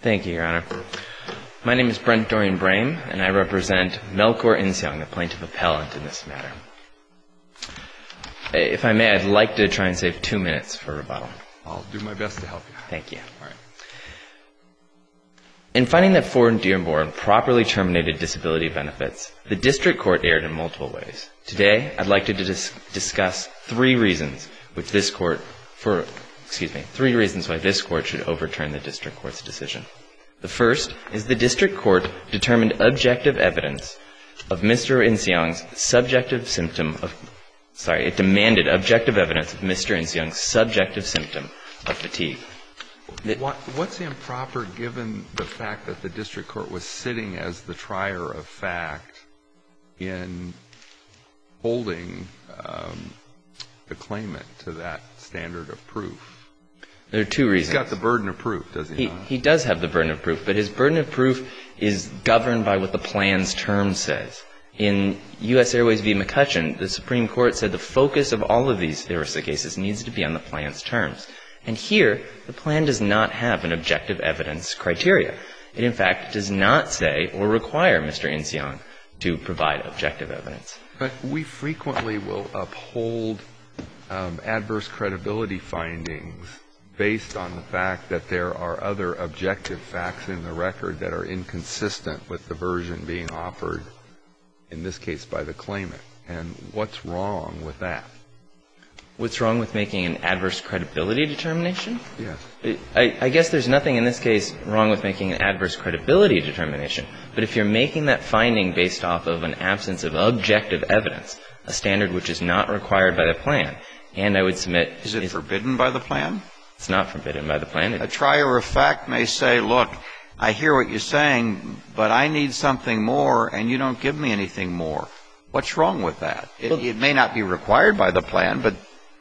Thank you, Your Honor. My name is Brent Dorian Brame, and I represent Melchor Inseong, the plaintiff appellant in this matter. If I may, I'd like to try and save 2 minutes for rebuttal. I'll do my best to help you. Thank you. All right. In finding that Ford Dearborn properly terminated disability benefits, the district court erred in multiple ways. Today, I'd like to discuss three reasons why this court should overturn the district court's decision. The first is the district court determined objective evidence of Mr. Inseong's subjective symptom of it demanded objective evidence of Mr. Inseong's subjective symptom of fatigue. What's improper given the fact that the district court was sitting as the trier of fact in holding the claimant to that standard of proof? There are two reasons. He's got the burden of proof, does he not? He does have the burden of proof, but his burden of proof is governed by what the plan's term says. In U.S. Airways v. McCutcheon, the Supreme Court said the focus of all of these ERISA cases needs to be on the plan's terms. And here, the plan does not have an objective evidence criteria. It, in fact, does not say or require Mr. Inseong to provide objective evidence. But we frequently will uphold adverse credibility findings based on the fact that there are other objective facts in the record that are inconsistent with the version being offered, in this case, by the claimant. And what's wrong with that? What's wrong with making an adverse credibility determination? Yes. I guess there's nothing in this case wrong with making an adverse credibility determination. But if you're making that finding based off of an absence of objective evidence, a standard which is not required by the plan, and I would submit — Is it forbidden by the plan? It's not forbidden by the plan. A trier of fact may say, look, I hear what you're saying, but I need something more, and you don't give me anything more. What's wrong with that? It may not be required by the plan, but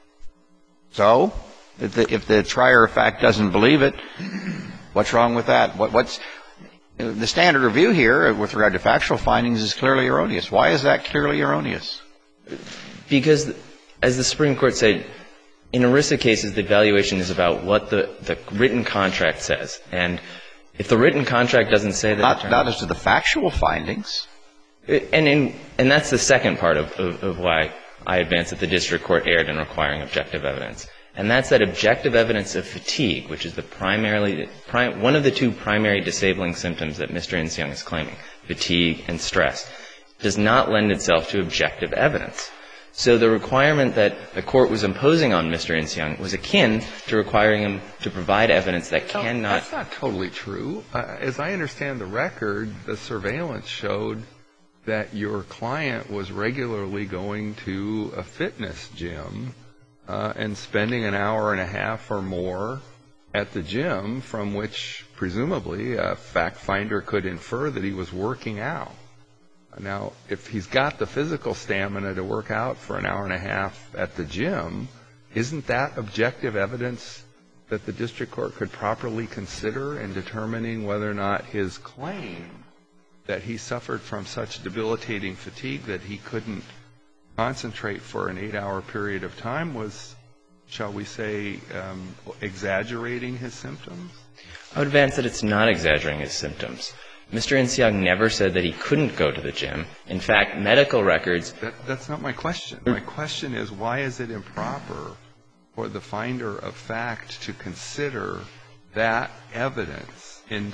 so if the trier of fact doesn't believe it, what's wrong with that? What's the standard review here with regard to factual findings is clearly erroneous. Why is that clearly erroneous? Because, as the Supreme Court said, in ERISA cases, the evaluation is about what the written contract says. And if the written contract doesn't say that — Not as to the factual findings. And that's the second part of why I advance that the district court erred in requiring objective evidence. And that's that objective evidence of fatigue, which is one of the two primary disabling symptoms that Mr. Inseong is claiming, fatigue and stress, does not lend itself to objective evidence. So the requirement that the court was imposing on Mr. Inseong was akin to requiring him to provide evidence that cannot — No, that's not totally true. As I understand the record, the surveillance showed that your client was regularly going to a fitness gym and spending an hour and a half or more at the gym, from which presumably a fact finder could infer that he was working out. Now, if he's got the physical stamina to work out for an hour and a half at the gym, isn't that objective evidence that the district court could properly consider in determining whether or not his claim that he suffered from such debilitating fatigue that he couldn't concentrate for an 8-hour period of time was, shall we say, exaggerating his symptoms? I would advance that it's not exaggerating his symptoms. Mr. Inseong never said that he couldn't go to the gym. In fact, medical records — That's not my question. My question is, why is it improper for the finder of fact to consider that evidence in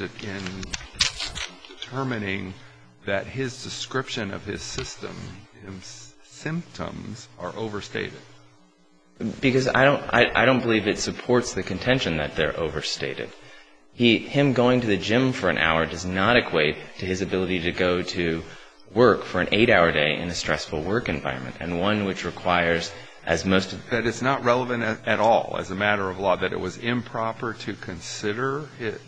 determining that his description of his symptoms are overstated? Because I don't believe it supports the contention that they're overstated. Him going to the gym for an hour does not equate to his ability to go to work for an 8-hour day in a stressful work environment, and one which requires, as most of — That it's not relevant at all as a matter of law, that it was improper to consider it.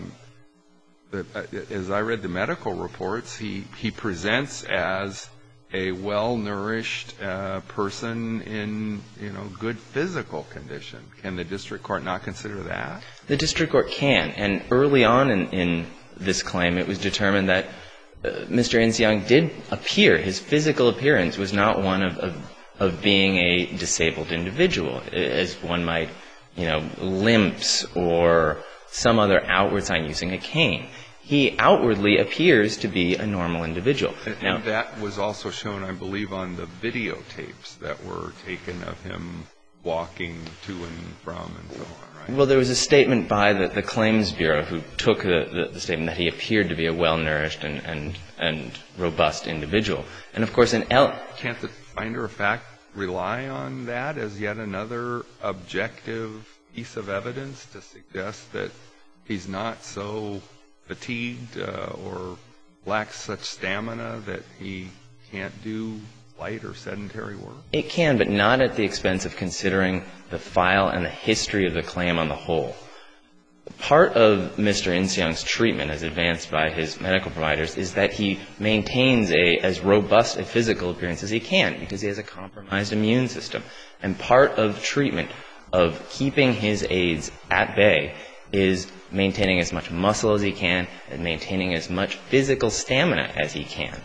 As I read the medical reports, he presents as a well-nourished person in, good physical condition. Can the district court not consider that? The district court can. And early on in this claim, it was determined that Mr. Inseong did appear. His physical appearance was not one of being a disabled individual, as one might, limps or some other outward sign using a cane. He outwardly appears to be a normal individual. And that was also shown, I believe, on the videotapes that were taken of him walking to and from and so on, right? Well, there was a statement by the Claims Bureau who took the statement that he appeared to be a well-nourished and robust individual. And, of course, Can't the finder of fact rely on that as yet another objective piece of evidence to suggest that he's not so fatigued or lacks such stamina that he can't do light or sedentary work? It can, but not at the expense of considering the file and the history of the claim on the whole. Part of Mr. Inseong's treatment, as advanced by his medical providers, is that he maintains as robust a physical appearance as he can because he has a compromised immune system. And part of treatment of keeping his aids at bay is maintaining as much muscle as he can and maintaining as much physical stamina as he can.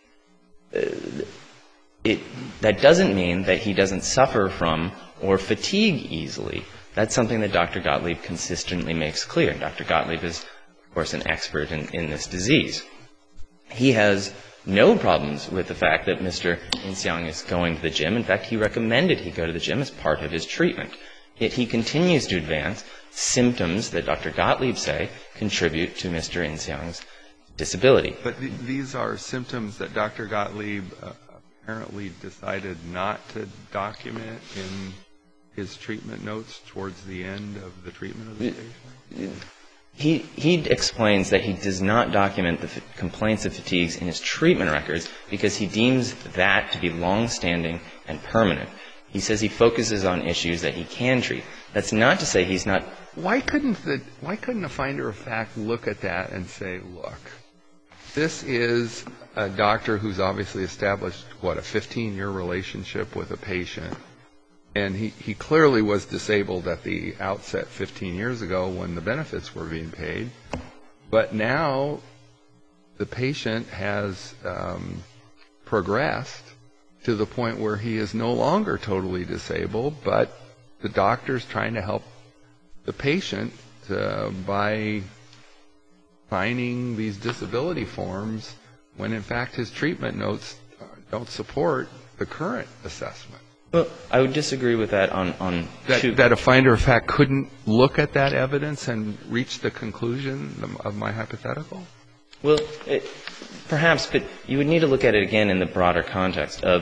That doesn't mean that he doesn't suffer from or fatigue easily. That's something that Dr. Gottlieb consistently makes clear. Dr. Gottlieb is, of course, an expert in this disease. He has no problems with the fact that Mr. Inseong is going to the gym. In fact, he recommended he go to the gym as part of his treatment. Yet he continues to advance symptoms that Dr. Gottlieb say contribute to Mr. Inseong's disability. But these are symptoms that Dr. Gottlieb apparently decided not to document in his treatment notes towards the end of the treatment of the patient? He explains that he does not document the complaints of fatigues in his treatment records because he deems that to be longstanding and permanent. He says he focuses on issues that he can treat. That's not to say he's not. Why couldn't a finder of fact look at that and say, look, this is a doctor who's obviously established, a 15-year relationship with a patient, and he clearly was disabled at the outset 15 years ago when the benefits were being paid, but now the patient has progressed to the point where he is no longer totally disabled, but the doctor's trying to help the patient by signing these disability forms when, in fact, his treatment notes don't support the current assessment. Well, I would disagree with that on two. That a finder of fact couldn't look at that evidence and reach the conclusion of my hypothetical? Well, perhaps, but you would need to look at it again in the broader context of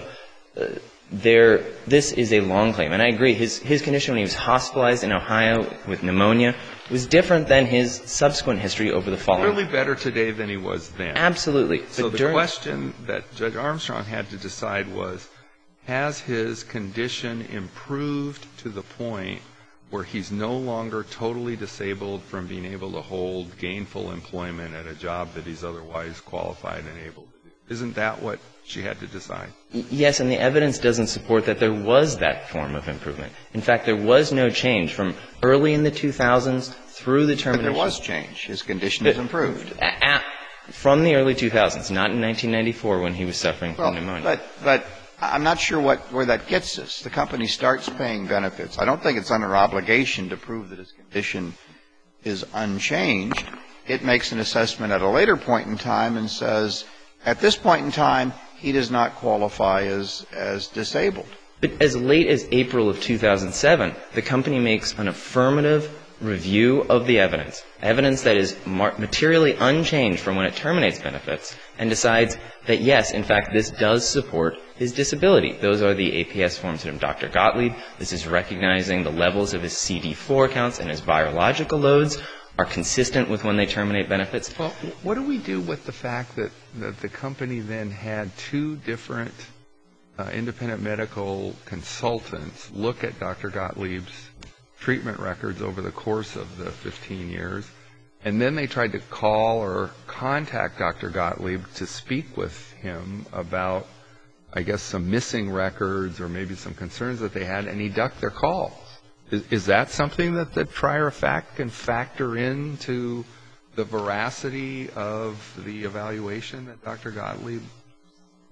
this is a long claim. And I agree, his condition when he was hospitalized in Ohio with pneumonia was different than his subsequent history over the following. Really better today than he was then. Absolutely. So the question that Judge Armstrong had to decide was, has his condition improved to the point where he's no longer totally disabled from being able to hold gainful employment at a job that he's otherwise qualified and able to do? Isn't that what she had to decide? Yes, and the evidence doesn't support that there was that form of improvement. In fact, there was no change from early in the 2000s through the termination. But there was change. His condition has improved. From the early 2000s, not in 1994 when he was suffering from pneumonia. But I'm not sure where that gets us. The company starts paying benefits. I don't think it's under obligation to prove that his condition is unchanged. It makes an assessment at a later point in time and says, at this point in time, he does not qualify as disabled. But as late as April of 2007, the company makes an affirmative review of the evidence that is materially unchanged from when it terminates benefits, and decides that, yes, in fact, this does support his disability. Those are the APS forms from Dr. Gottlieb. This is recognizing the levels of his CD4 counts and his virological loads are consistent with when they terminate benefits. Well, what do we do with the fact that the company then had two different independent medical consultants look at Dr. Gottlieb's treatment records over the course of the 15 years, and then they tried to call or contact Dr. Gottlieb to speak with him about, I guess, some missing records or maybe some concerns that they had, and he ducked their calls. Is that something that the trier of fact can factor into the veracity of the evaluation that Dr. Gottlieb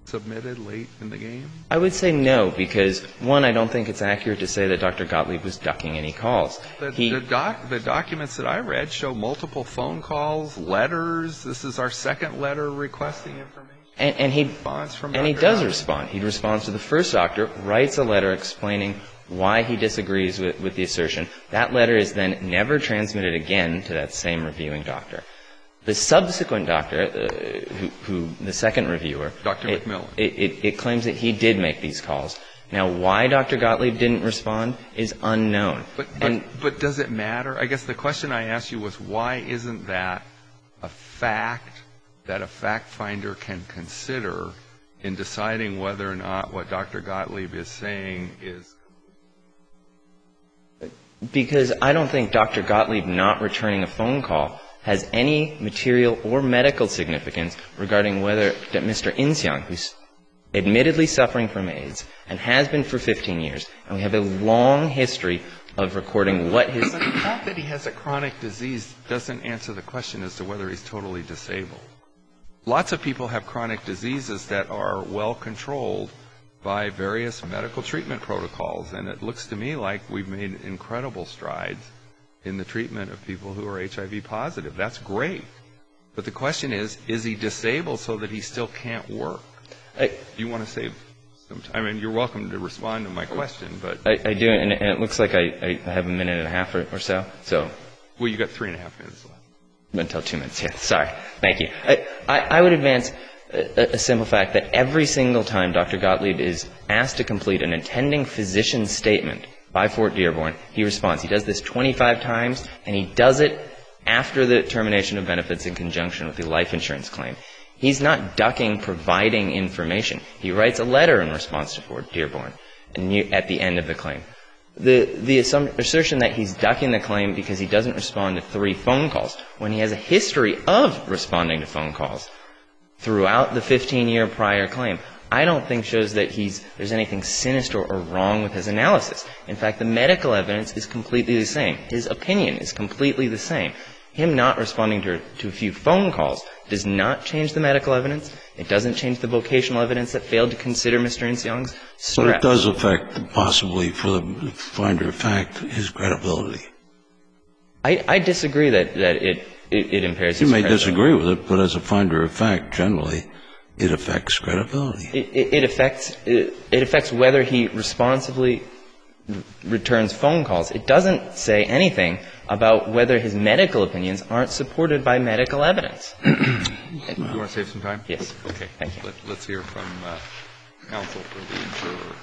submitted late in the game? I would say no, because, one, I don't think it's accurate to say that Dr. Gottlieb was ducking any calls. The documents that I read show multiple phone calls, letters. This is our second letter requesting information. And he does respond. He responds to the first doctor, writes a letter explaining why he disagrees with the assertion. That letter is then never transmitted again to that same reviewing doctor. The subsequent doctor, who the second reviewer, Dr. McMillan, it claims that he did make these calls. Now, why Dr. Gottlieb didn't respond is unknown. But does it matter? I guess the question I asked you was, why isn't that a fact that a fact finder can consider in deciding whether or not what Dr. Gottlieb is saying is? Because I don't think Dr. Gottlieb not returning a phone call has any material or medical significance regarding whether that Mr. Inseong, who's admittedly suffering from AIDS and has been for 15 years, and we have a long history of recording what his... But the fact that he has a chronic disease doesn't answer the question as to whether he's totally disabled. Lots of people have chronic diseases that are well controlled by various medical treatment protocols, and it looks to me like we've made incredible strides in the treatment of people who are HIV positive. That's great. But the question is he disabled so that he still can't work? Do you want to save some time? I mean, you're welcome to respond to my question, but... I do, and it looks like I have a minute and a half or so. Well, you got 3.5 minutes left. Until 2 minutes, yeah. Sorry. Thank you. I would advance a simple fact that every single time Dr. Gottlieb is asked to complete an attending physician's statement by Fort Dearborn, he responds. He does this 25 times, and he does it after the termination of benefits in conjunction with the life insurance claim. He's not ducking providing information. He writes a letter in response to Fort Dearborn at the end of the claim. The assertion that he's ducking the claim because he doesn't respond to 3 phone calls, when he has a history of responding to phone calls throughout the 15-year prior claim, I don't think shows that there's anything sinister or wrong with his analysis. In fact, the medical evidence is completely the same. His opinion is completely the same. Him not responding to a few phone calls does not change the medical evidence. It doesn't change the vocational evidence that failed to consider Mr. Inseong's stress. But it does affect, possibly, for the finder of fact, his credibility. I disagree that it impairs his credibility. You may disagree with it, but as a finder of fact, generally, it affects credibility. It affects whether he responsibly returns phone calls. It doesn't say anything about whether his medical opinions aren't supported by medical evidence. Do you want to save some time? Yes. Okay. Thank you. Let's hear from counsel for the insurer.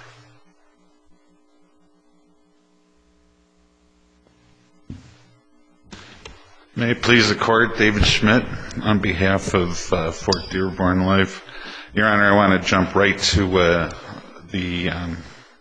May it please the Court, David Schmidt on behalf of Fort Dearborn Life. Your Honor, I want to jump right to the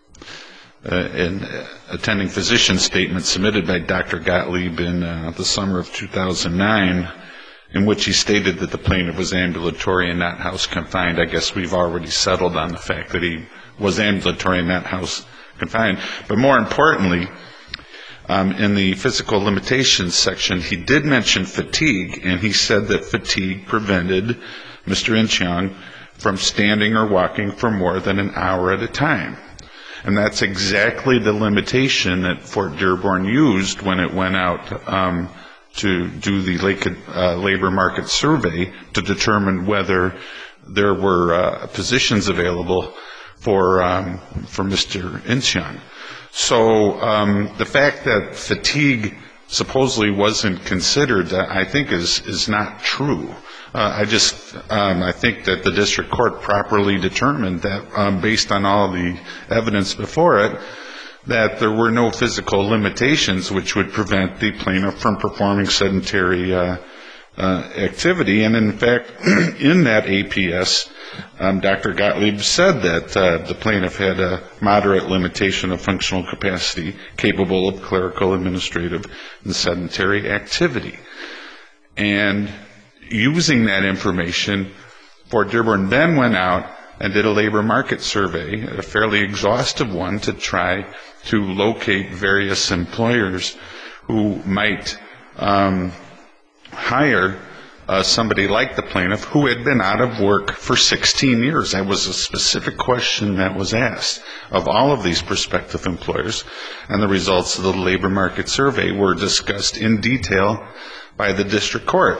attending physician statement submitted by Dr. Gottlieb in the summer of 2009, in which he stated that the plaintiff was ambulatory and not house confined. I guess we've already settled on the fact that he was ambulatory and not house confined. But more importantly, in the physical limitations section, he did mention fatigue, and he said that fatigue prevented Mr. Inseong from standing or walking for more than an hour at a time. And that's exactly the limitation that Fort Dearborn used when it went out to do the labor market survey to determine whether there were positions available for Mr. Inseong. So the fact that fatigue supposedly wasn't considered, I think, is not true. I think that the district court properly determined that, based on all the evidence before it, that there were no physical limitations which would prevent the plaintiff from performing sedentary activity. And in fact, in that APS, Dr. Gottlieb said that the plaintiff had a moderate limitation of functional capacity capable of clerical, administrative, and sedentary activity. And using that information, Fort Dearborn then went out and did a labor market survey, a fairly exhaustive one, to try to locate various employers who might hire somebody like the plaintiff who had been out of work for 16 years. That was a specific question that was asked of all of these prospective employers, and the results of the labor market survey were discussed in detail by the district court,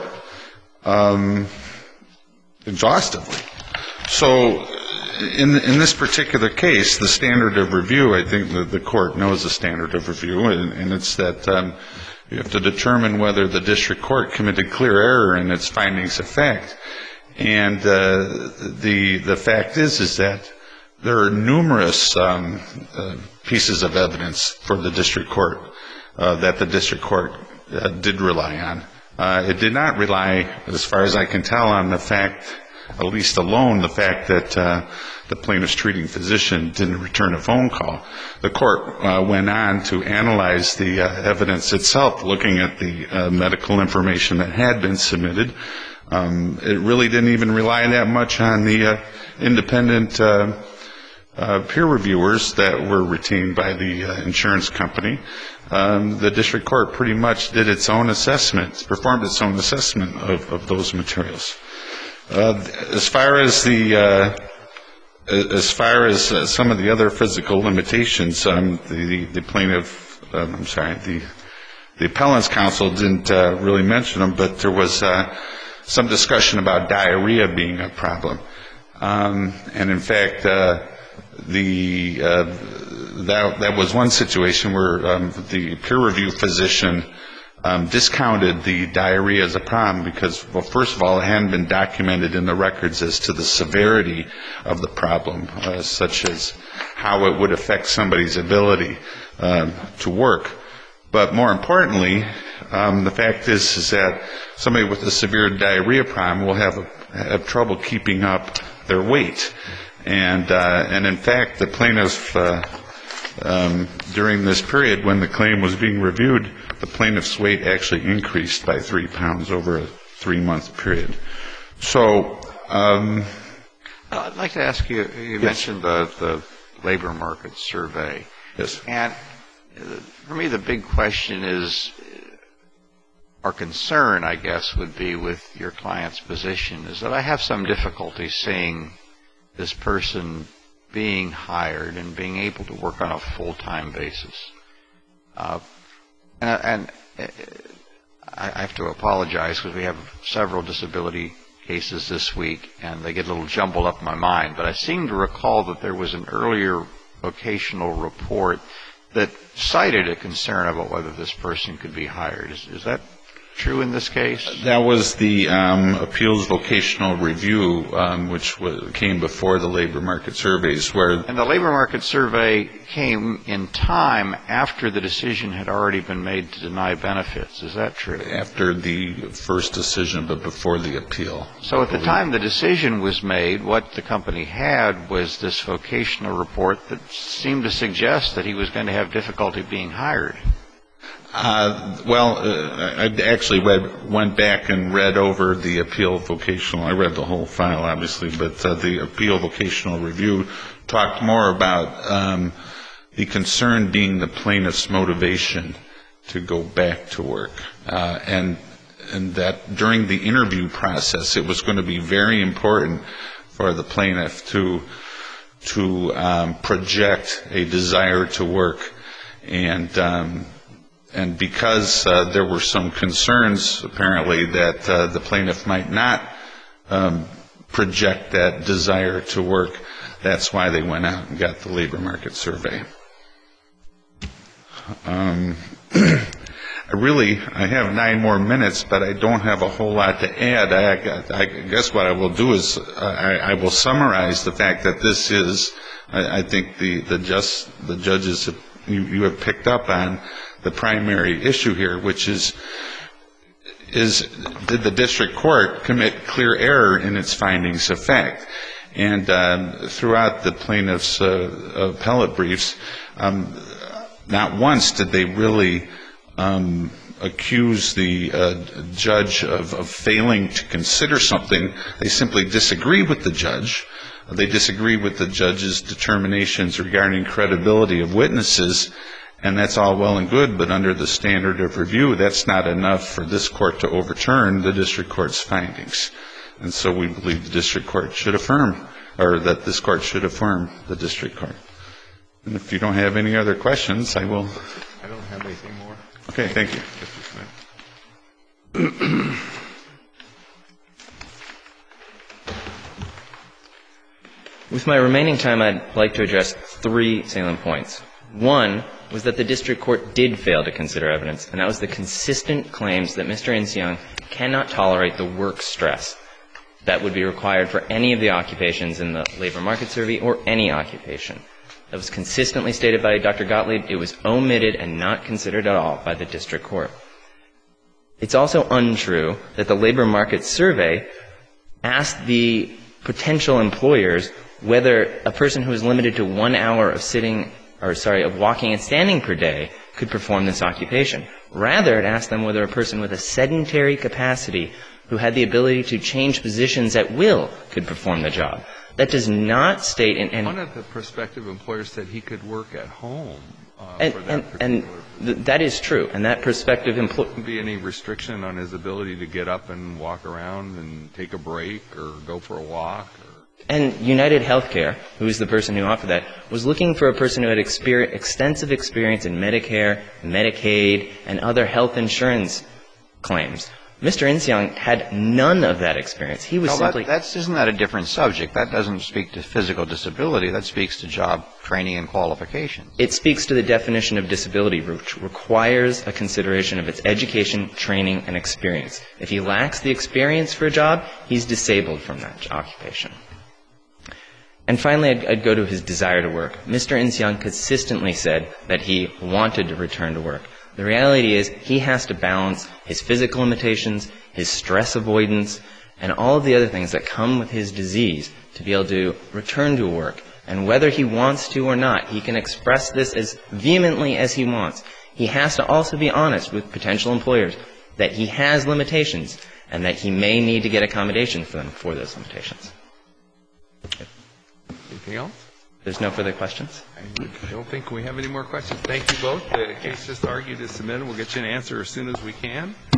exhaustively. So in this particular case, the standard of review, I think the court knows the standard of review, and it's that you have to determine whether the district court committed clear error in its findings of fact. And the fact is that there are numerous pieces of evidence for the district court that the district court did rely on. It did not rely, as far as I can tell, on the fact, at least alone, the fact that the plaintiff's treating physician didn't return a phone call. The court went on to analyze the evidence itself, looking at the medical information that had been submitted. It really didn't even rely that much on the independent peer reviewers that were retained by the insurance company. The district court pretty much did its own assessment, performed its own assessment of those materials. As far as some of the other physical limitations, the appellant's counsel didn't really mention them, but there was some discussion about diarrhea being a problem. And in fact, that was one situation where the peer review physician discounted the diarrhea as a problem because, well, first of all, it hadn't been documented in the records as to the severity of the problem, such as how it would affect somebody's ability to work. But more importantly, the fact is that somebody with a severe diarrhea problem will have trouble keeping up their weight. And in fact, the plaintiff, during this period when the claim was being reviewed, the plaintiff's weight actually increased by 3 pounds over a 3-month period. So I'd like to ask you, you mentioned the labor market survey. Yes. And for me, the big question is, or concern, I guess, would be with your client's position, is that I have some difficulty seeing this person being hired and being able to work on a full-time basis. And I have to apologize because we have several disability cases this week, and they get a little jumbled up in my mind. But I seem to recall that there was an earlier vocational report that cited a concern about whether this person could be hired. Is that true in this case? That was the appeals vocational review, which came before the labor market surveys. And the labor market survey came in time after the decision had already been made to deny benefits. Is that true? After the first decision, but before the appeal. So at the time the decision was made, what the company had was this vocational report that seemed to suggest that he was going to have difficulty being hired. I actually went back and read over the appeal vocational. I read the whole file, obviously, but the appeal vocational review talked more about the concern being the plaintiff's motivation to go back to work, and that during the interview process, it was going to be very important for the plaintiff to project a desire to work. And because there were some concerns, apparently, that the plaintiff might not project that desire to work, that's why they went out and got the labor market survey. I have 9 more minutes, but I don't have a whole lot to add. I guess what I will do is I will summarize the fact that this is, I think the judges you have picked up on the primary issue here, which is did the district court commit clear error in its findings of fact? And throughout the plaintiff's appellate briefs, not once did they really accuse the judge of failing to consider something. They simply disagree with the judge. They disagree with the judge's determinations regarding credibility of witnesses, And that's all well and good, but under the standard of review, that's not enough for this court to overturn the district court's findings. And so we believe the district court should affirm, or that this court should affirm the district court. And if you don't have any other questions, I will. I don't have anything more. Okay, thank you. Mr. Smith. With my remaining time, I'd like to address 3 salient points. One was that the district court did fail to consider evidence, and that was the consistent claims that Mr. Inseong cannot tolerate the work stress that would be required for any of the occupations in the labor market survey or any occupation. That was consistently stated by Dr. Gottlieb. It was omitted and not considered at all by the district court. It's also untrue that the labor market survey asked the potential employers whether a person who is limited to 1 hour of walking and standing per day could perform this occupation. Rather, it asked them whether a person with a sedentary capacity who had the ability to change positions at will could perform the job. That does not state in any... One of the prospective employers said he could work at home for that particular... And that is true. And that prospective employer... Would there be any restriction on his ability to get up and walk around and take a break or go for a walk? And United Healthcare, who is the person who offered that, was looking for a person who had extensive experience in Medicare, Medicaid, and other health insurance claims. Mr. Inseong had none of that experience. He was simply... Isn't that a different subject? That doesn't speak to physical disability. That speaks to job training and qualifications. It speaks to the definition of disability, which requires a consideration of its education, training, and experience. If he lacks the experience for a job, he's disabled from that occupation. And finally, I'd go to his desire to work. Mr. Inseong consistently said that he wanted to return to work. The reality is he has to balance his physical limitations, his stress avoidance, and all of the other things that come with his disease to be able to return to work. And whether he wants to or not, he can express this as vehemently as he wants. He has to also be honest with potential employers that he has limitations and that he may need to get accommodation for them for those limitations. Anything else? There's no further questions? I don't think we have any more questions. Thank you both. The case just argued is submitted. We'll get you an answer as soon as we can.